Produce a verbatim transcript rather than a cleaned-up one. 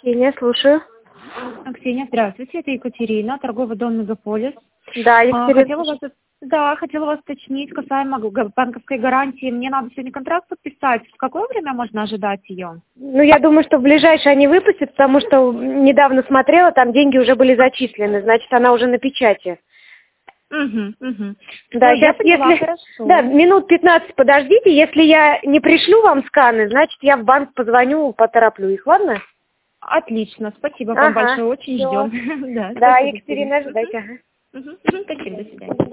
Ксения, слушаю. Ксения, здравствуйте, это Екатерина, торговый дом «Мегаполис». Да, А, Екатерина. Хотела вас, да, хотела вас уточнить касаемо г- банковской гарантии. Мне надо сегодня контракт подписать. В какое время можно ожидать ее? Ну, я думаю, что в ближайшее они выпустят, потому что недавно смотрела, там деньги уже были зачислены, значит, она уже на печати. Угу, угу. Да, Ну, я сейчас, поняла, если... хорошо. Да, минут пятнадцать подождите, если я не пришлю вам сканы, значит, я в банк позвоню, потороплю их, ладно? Отлично, спасибо вам Ага, большое, очень всё. ждем. Да, Да, спасибо, Екатерина, Ксения. ожидайте, ага. Мгм, мгм, спасибо, до свидания.